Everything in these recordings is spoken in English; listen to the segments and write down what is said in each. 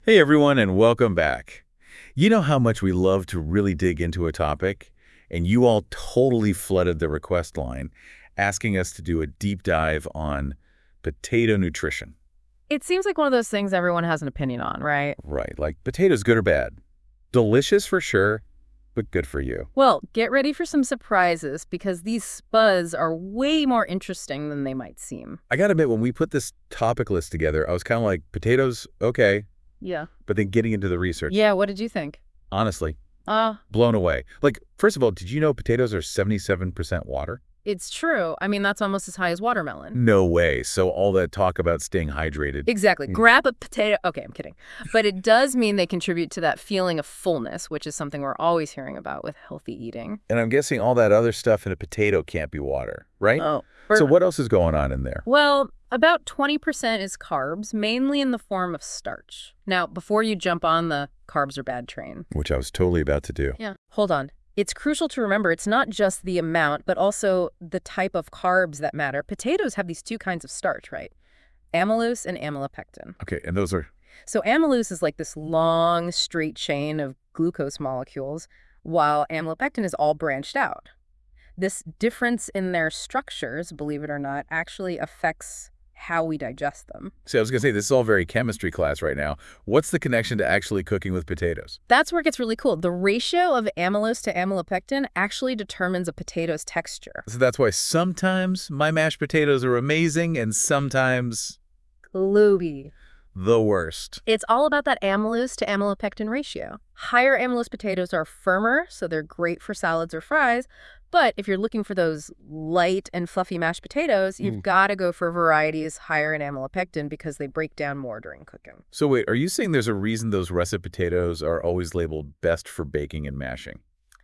Hey everyone, and welcome back. You know how much we love to really dig into a topic, and you all totally flooded the request line, asking us to do a deep dive on potato nutrition. It seems like one of those things everyone has an opinion on, right? Right, like potatoes, good or bad? Delicious for sure, but good for you. Well, get ready for some surprises because these spuds are way more interesting than they might seem. I gotta admit, when we put this topic list together, I was kind of like, potatoes, okay, Yeah. but then getting into the research, Yeah, what did you think? honestly, Uh, blown away. Like, first of all, did you know potatoes are 77% water? it's true. I mean, that's almost as high as watermelon. No way. So all that talk about staying hydrated. Exactly. Grab a potato. Okay, I'm kidding. But it does mean they contribute to that feeling of fullness, which is something we're always hearing about with healthy eating. And I'm guessing all that other stuff in a potato can't be water, right? Oh. So what else is going on in there? Well, about 20% is carbs, mainly in the form of starch. Now, before you jump on the carbs are bad train. Which I was totally about to do. Yeah. Hold on. It's crucial to remember it's not just the amount, but also the type of carbs that matter. Potatoes have these two kinds of starch, right? Amylose and amylopectin. Okay, and those are... So amylose is like this long, straight chain of glucose molecules, while amylopectin is all branched out. This difference in their structures, believe it or not, actually affects how we digest them. See, I was going to say, this is all very chemistry class right now. What's the connection to actually cooking with potatoes? That's where it gets really cool. The ratio of amylose to amylopectin actually determines a potato's texture. So that's why sometimes my mashed potatoes are amazing and sometimes Gloopy. the worst. It's all about that amylose to amylopectin ratio. Higher amylose potatoes are firmer, so they're great for salads or fries. But if you're looking for those light and fluffy mashed potatoes, you've got to go for varieties higher in amylopectin because they break down more during cooking. So wait, are you saying there's a reason those russet potatoes are always labeled best for baking and mashing?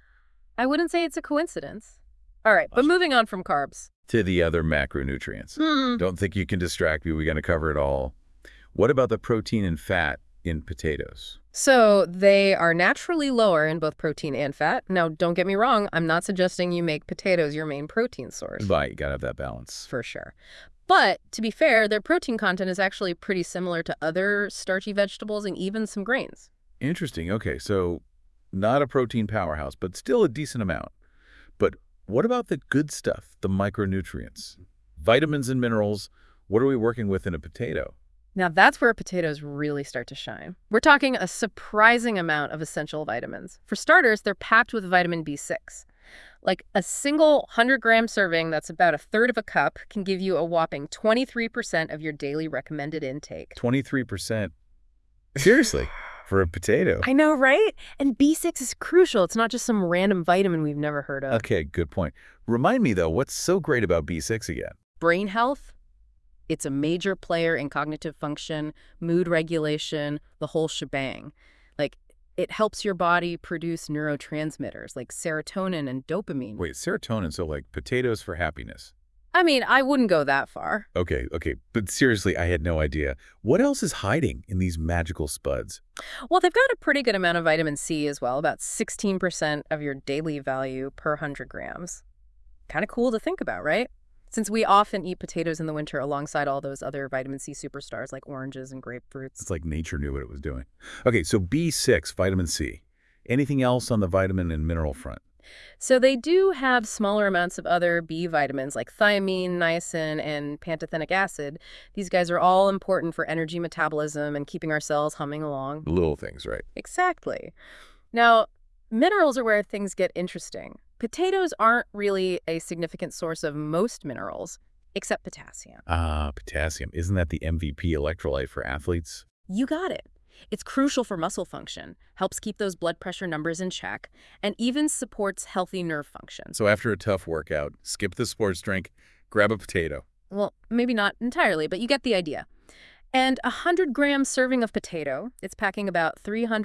I wouldn't say it's a coincidence. All right, but moving on from carbs. To the other macronutrients. Don't think you can distract me. We're going to cover it all. What about the protein and fat in potatoes? So they are naturally lower in both protein and fat. Now, don't get me wrong. I'm not suggesting you make potatoes your main protein source. But you got to have that balance. For sure. But to be fair, their protein content is actually pretty similar to other starchy vegetables and even some grains. Interesting. Okay, so not a protein powerhouse, but still a decent amount. But what about the good stuff, the micronutrients? Vitamins and minerals, what are we working with in a potato? Now, that's where potatoes really start to shine. We're talking a surprising amount of essential vitamins. For starters, they're packed with vitamin B6. Like a single 100-gram serving that's about a third of a cup can give you a whopping 23% of your daily recommended intake. 23%. Seriously, for a potato. I know, right? And B6 is crucial. It's not just some random vitamin we've never heard of. Okay, good point. Remind me, though, what's so great about B6 again? Brain health. It's a major player in cognitive function, mood regulation, the whole shebang. Like, it helps your body produce neurotransmitters like serotonin and dopamine. Wait, serotonin, so like potatoes for happiness. I mean, I wouldn't go that far. Okay, but seriously, I had no idea. What else is hiding in these magical spuds? Well, they've got a pretty good amount of vitamin C as well, about 16% of your daily value per 100 grams. Kind of cool to think about, right? Since we often eat potatoes in the winter alongside all those other vitamin C superstars like oranges and grapefruits. It's like nature knew what it was doing. Okay, so B6, vitamin C. Anything else on the vitamin and mineral front? So they do have smaller amounts of other B vitamins like thiamine, niacin, and pantothenic acid. These guys are all important for energy metabolism and keeping our cells humming along. Little things, right? Exactly. Now, minerals are where things get interesting. Potatoes aren't really a significant source of most minerals, except potassium. Potassium. Isn't that the MVP electrolyte for athletes? You got it. It's crucial for muscle function, helps keep those blood pressure numbers in check, and even supports healthy nerve function. So after a tough workout, skip the sports drink, grab a potato. Well, maybe not entirely, but you get the idea. And a 100-gram serving of potato, it's packing about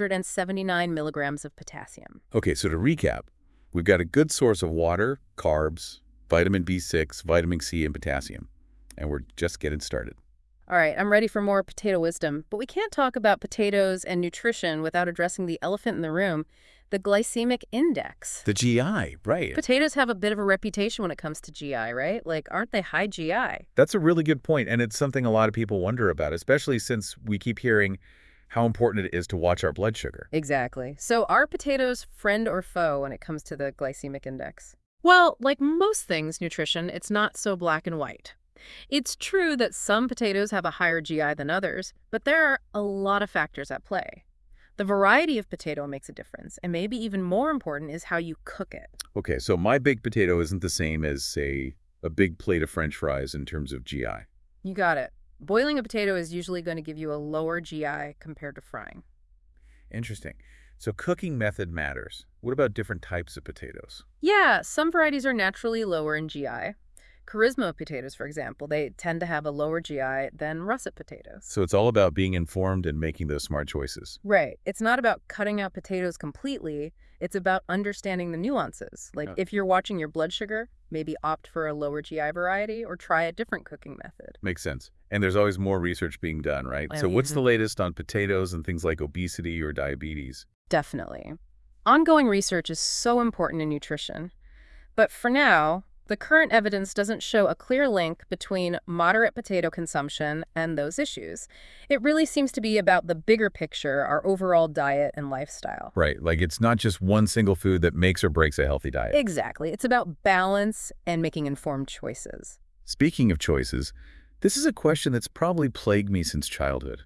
379 milligrams of potassium. Okay, so to recap, we've got a good source of water, carbs, vitamin B6, vitamin C, and potassium. And we're just getting started. All right, I'm ready for more potato wisdom, but we can't talk about potatoes and nutrition without addressing the elephant in the room, the glycemic index. The GI, right. Potatoes have a bit of a reputation when it comes to GI, right? Like, aren't they high GI? That's a really good point, and it's something a lot of people wonder about, especially since we keep hearing how important it is to watch our blood sugar. Exactly. So are potatoes friend or foe when it comes to the glycemic index? Well, like most things nutrition, it's not so black and white. It's true that some potatoes have a higher GI than others, but there are a lot of factors at play. The variety of potato makes a difference, and maybe even more important is how you cook it. Okay, so my baked potato isn't the same as, say, a big plate of French fries in terms of GI. You got it. Boiling a potato is usually going to give you a lower GI compared to frying. Interesting. So cooking method matters. What about different types of potatoes? Yeah, some varieties are naturally lower in GI. Charisma potatoes, for example, they tend to have a lower GI than russet potatoes. So it's all about being informed and making those smart choices. Right. It's not about cutting out potatoes completely. It's about understanding the nuances. Like Uh, if you're watching your blood sugar, maybe opt for a lower GI variety or try a different cooking method. Makes sense. And there's always more research being done, right? I So what's the mean, latest on potatoes and things like obesity or diabetes? definitely. Ongoing research is so important in nutrition. But for now, the current evidence doesn't show a clear link between moderate potato consumption and those issues. It really seems to be about the bigger picture, our overall diet and lifestyle. Right, like it's not just one single food that makes or breaks a healthy diet. Exactly. It's about balance and making informed choices. Speaking of choices, this is a question that's probably plagued me since childhood.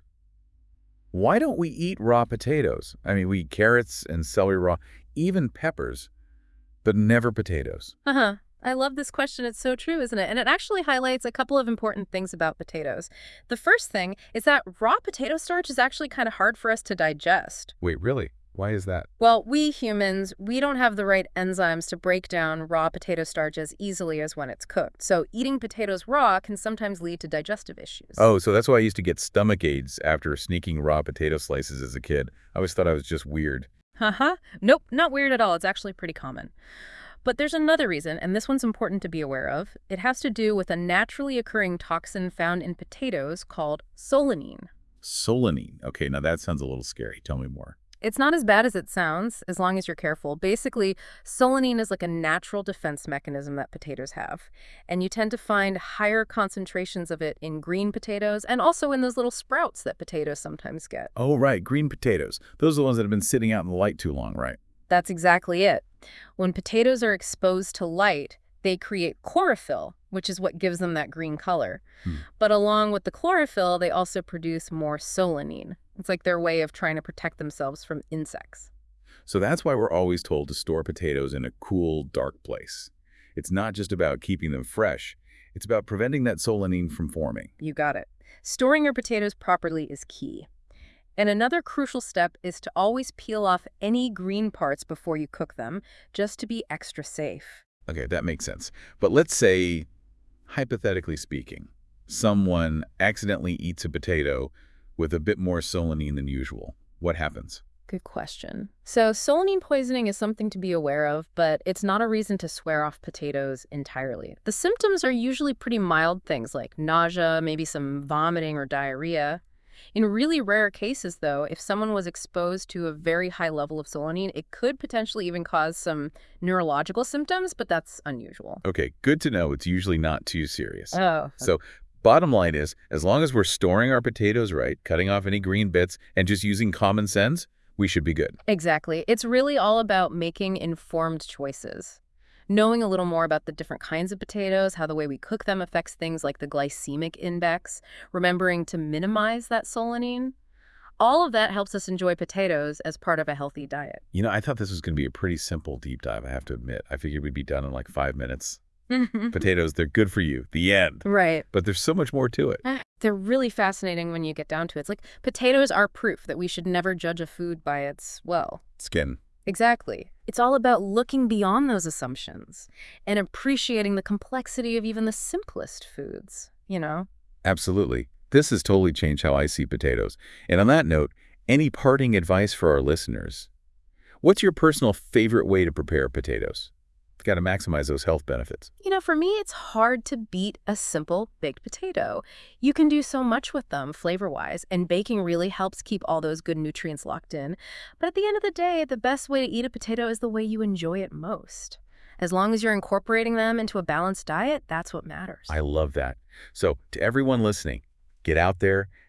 Why don't we eat raw potatoes? I mean, we eat carrots and celery raw, even peppers, but never potatoes. Uh-huh. I love this question. It's so true, isn't it? And it actually highlights a couple of important things about potatoes. The first thing is that raw potato starch is actually kind of hard for us to digest. Wait, really? Why is that? Well, we humans, we don't have the right enzymes to break down raw potato starch as easily as when it's cooked. So eating potatoes raw can sometimes lead to digestive issues. Oh, so that's why I used to get stomach aids after sneaking raw potato slices as a kid. I always thought I was just weird. Haha. Nope, not weird at all. It's actually pretty common. But there's another reason, and this one's important to be aware of. It has to do with a naturally occurring toxin found in potatoes called solanine. Solanine. Okay, now that sounds a little scary. Tell me more. It's not as bad as it sounds, as long as you're careful. Basically, solanine is like a natural defense mechanism that potatoes have. And you tend to find higher concentrations of it in green potatoes and also in those little sprouts that potatoes sometimes get. Oh, right, green potatoes. Those are the ones that have been sitting out in the light too long, right? That's exactly it. When potatoes are exposed to light, they create chlorophyll, which is what gives them that green color. Hmm. But along with the chlorophyll, they also produce more solanine. It's like their way of trying to protect themselves from insects. So that's why we're always told to store potatoes in a cool, dark place. It's not just about keeping them fresh. It's about preventing that solanine from forming. You got it. Storing your potatoes properly is key. And another crucial step is to always peel off any green parts before you cook them, just to be extra safe. Okay, that makes sense. But let's say, hypothetically speaking, someone accidentally eats a potato with a bit more solanine than usual. What happens? Good question. So solanine poisoning is something to be aware of, but it's not a reason to swear off potatoes entirely. The symptoms are usually pretty mild things like nausea, maybe some vomiting or diarrhea. In really rare cases, though, if someone was exposed to a very high level of solanine, it could potentially even cause some neurological symptoms, but that's unusual. Okay, good to know. It's usually not too serious. Oh, So bottom line is, as long as we're storing our potatoes right, cutting off any green bits, and just using common sense, we should be good. exactly. It's really all about making informed choices. Knowing a little more about the different kinds of potatoes, how the way we cook them affects things like the glycemic index, remembering to minimize that solanine. All of that helps us enjoy potatoes as part of a healthy diet. You know, I thought this was going to be a pretty simple deep dive, I have to admit. I figured we'd be done in like 5 minutes. Potatoes, they're good for you. The end. Right. But there's so much more to it. They're really fascinating when you get down to it. It's like potatoes are proof that we should never judge a food by its, well, Skin. exactly. It's all about looking beyond those assumptions and appreciating the complexity of even the simplest foods, you know? Absolutely. This has totally changed how I see potatoes. And on that note, any parting advice for our listeners? What's your personal favorite way to prepare potatoes? Got to maximize those health benefits. You know, for me, it's hard to beat a simple baked potato. You can do so much with them flavor-wise, and baking really helps keep all those good nutrients locked in. But at the end of the day, the best way to eat a potato is the way you enjoy it most. As long as you're incorporating them into a balanced diet, that's what matters. I love that. So to everyone listening, get out there,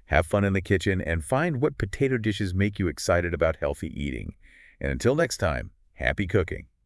Have fun in the kitchen and find what potato dishes make you excited about healthy eating. And until next time, happy cooking.